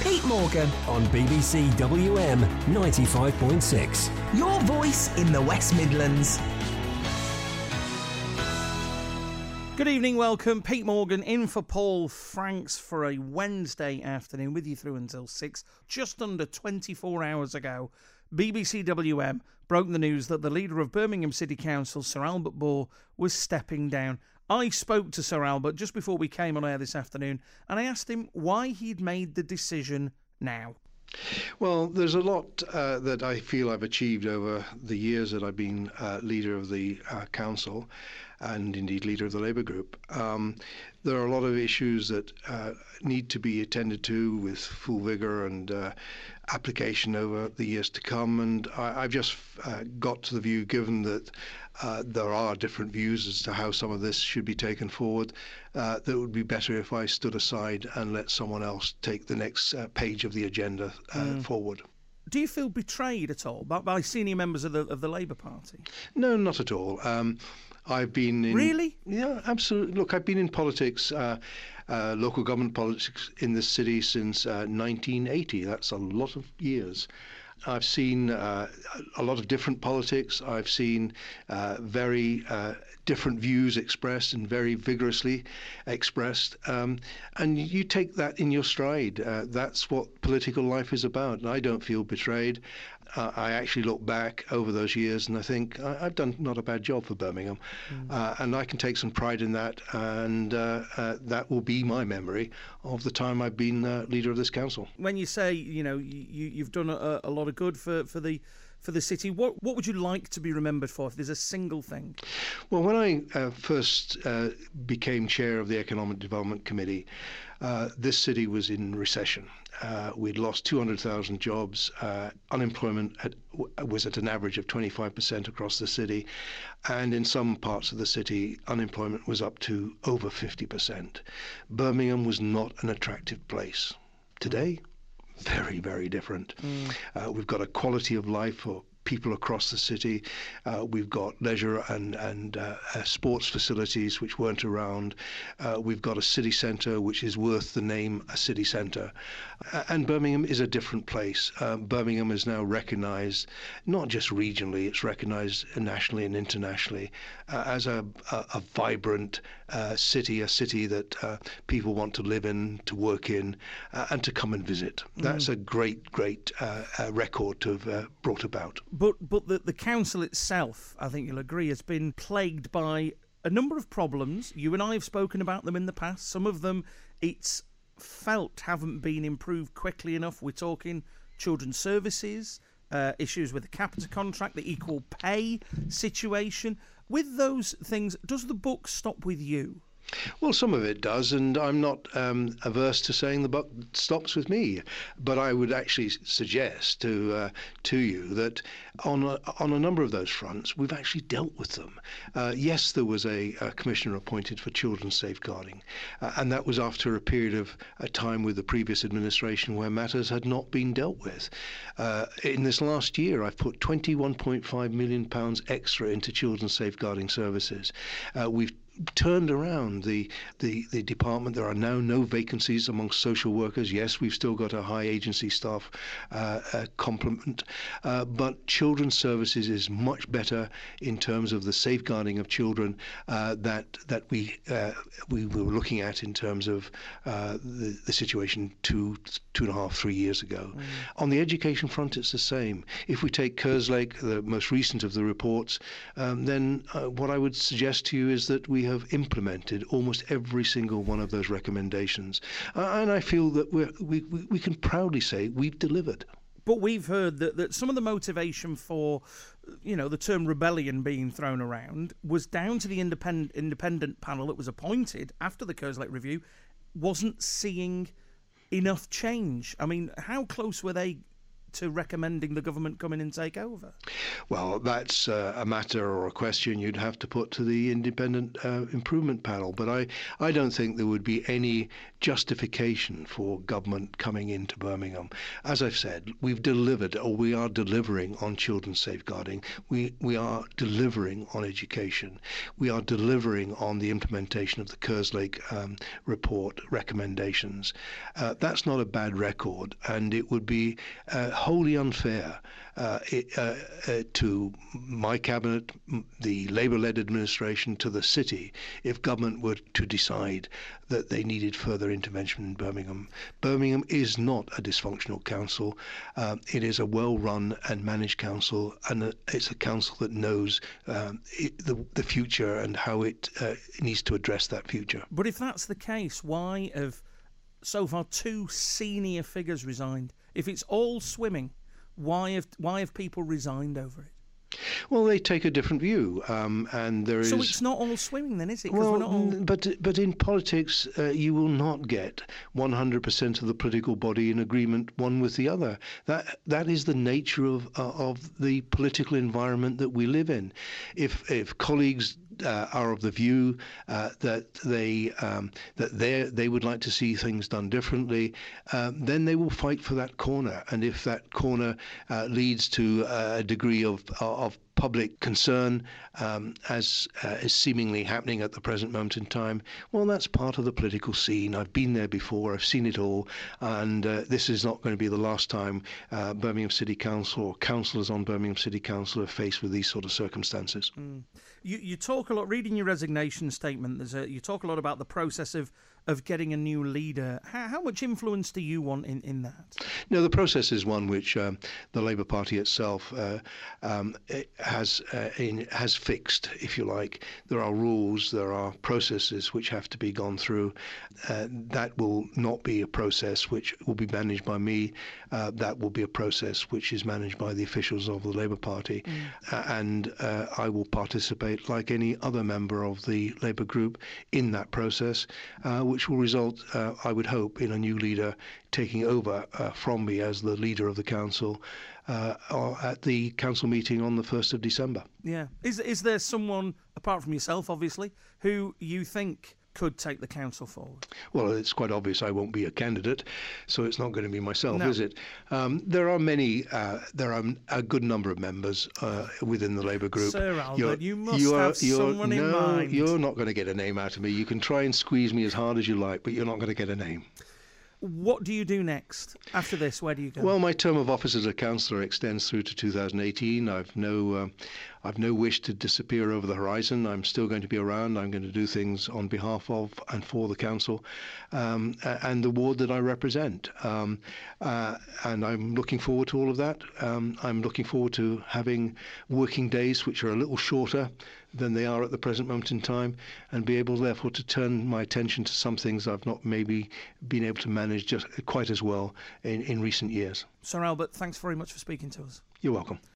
Pete Morgan. On BBC WM 95.6. Your voice in the West Midlands. Good evening, welcome. Pete Morgan in for Paul Franks for a Wednesday afternoon with you through until 6. Just under 24 hours ago, BBC WM broke the news that the leader of Birmingham City Council, Sir Albert Bourke, was stepping down. I spoke to Sir Albert just before we came on air this afternoon, and I asked him why he'd made the decision now. Well, there's a lot that I feel I've achieved over the years that I've been leader of the council and indeed leader of the Labour group. There are a lot of issues that need to be attended to with full vigour and application over the years to come. And I've just got to the view, given that there are different views as to how some of this should be taken forward, that it would be better if I stood aside and let someone else take the next page of the agenda forward. Do you feel betrayed at all by senior members of the Labour Party? No, not at all. I've been in... Really? Yeah, absolutely. Look, I've been in politics, local government politics in this city since 1980. That's a lot of years. I've seen a lot of different politics. I've seen very different views expressed and very vigorously expressed. And you take that in your stride. That's what political life is about. And I don't feel betrayed. I actually look back over those years and I think I've done not a bad job for Birmingham. And I can take some pride in that. And that will be my memory of the time I've been leader of this council. When you say, you've done a lot of good for the city, what would you like to be remembered for, if there's a single thing? Well, when I first became chair of the Economic Development Committee, this city was in recession. We'd lost 200,000 jobs. Unemployment was at an average of 25% across the city. And in some parts of the city, unemployment was up to over 50%. Birmingham was not an attractive place. Today, very, very different. We've got a quality of life for people across the city. We've got leisure and sports facilities which weren't around. We've got a city centre which is worth the name a city centre. And Birmingham is a different place. Birmingham is now recognised, not just regionally, it's recognised nationally and internationally as a vibrant city, a city that people want to live in, to work in, and to come and visit. That's a great record to have brought about. But the council itself, I think you'll agree, has been plagued by a number of problems. You and I have spoken about them in the past. Some of them, it's felt, haven't been improved quickly enough. We're talking children's services, issues with the capita contract, the equal pay situation. With those things, does the book stop with you? Well, some of it does, and I'm not averse to saying the buck stops with me. But I would actually suggest to you that on a number of those fronts, we've actually dealt with them. Yes, there was a commissioner appointed for children's safeguarding, and that was after a period of time with the previous administration where matters had not been dealt with. In this last year, I've put £21.5 million extra into children's safeguarding services. We've turned around the department. There are now no vacancies amongst social workers. Yes, we've still got a high agency staff complement, but children's services is much better in terms of the safeguarding of children that we were looking at in terms of the situation 2.5, 3 years ago. On the education front, it's the same. If we take Kerslake, the most recent of the reports, then what I would suggest to you is that we have implemented almost every single one of those recommendations. And I feel that we can proudly say we've delivered. But we've heard that some of the motivation for, the term rebellion being thrown around was down to the independent panel that was appointed after the Kerslake review wasn't seeing enough change. I mean, how close were they to recommending the government come in and take over? Well, that's a matter or a question you'd have to put to the independent improvement panel. But I don't think there would be any justification for government coming into Birmingham. As I've said, we've delivered, or we are delivering on children's safeguarding. We are delivering on education. We are delivering on the implementation of the Kerslake report recommendations. That's not a bad record, and it would be wholly unfair to my cabinet, the Labour-led administration, to the city, if government were to decide that they needed further intervention in Birmingham. Birmingham is not a dysfunctional council. It is a well-run and managed council, and it's a council that knows the future and how it needs to address that future. But if that's the case, why have so far 2 senior figures resigned? If it's all swimming, why have people resigned over it? Well, they take a different view, and there is. So it's not all swimming, then, is it? Well, we're not all... but in politics, you will not get 100% of the political body in agreement one with the other. That is the nature of the political environment that we live in. If colleagues are of the view that they would like to see things done differently, then they will fight for that corner. And if that corner leads to a degree of public concern, as is seemingly happening at the present moment in time, well, that's part of the political scene. I've been there before. I've seen it all. And this is not going to be the last time Birmingham City Council or councillors on Birmingham City Council are faced with these sort of circumstances. You talk a lot, reading your resignation statement, you talk a lot about the process of getting a new leader. How much influence do you want in that? No, the process is one which the Labour Party itself has fixed, if you like. There are rules, there are processes which have to be gone through. That will not be a process which will be managed by me. That will be a process which is managed by the officials of the Labour Party. And I will participate like any other member of the Labour group in that process, which will result, I would hope, in a new leader taking over from me as the leader of the council at the council meeting on the 1st of December. Yeah. Is there someone, apart from yourself, obviously, who you think could take the council forward? Well, it's quite obvious I won't be a candidate, so it's not going to be myself, No. is it? There are a good number of members within the Labour group. Sir Albert, you must have someone in mind. You're not going to get a name out of me. You can try and squeeze me as hard as you like, but you're not going to get a name. What do you do next? After this, where do you go? Well, my term of office as a councillor extends through to 2018. I've no wish to disappear over the horizon. I'm still going to be around. I'm going to do things on behalf of and for the council and the ward that I represent. And I'm looking forward to all of that. I'm looking forward to having working days which are a little shorter than they are at the present moment in time, and be able, therefore, to turn my attention to some things I've not maybe been able to manage just quite as well in recent years. Sir Albert, thanks very much for speaking to us. You're welcome.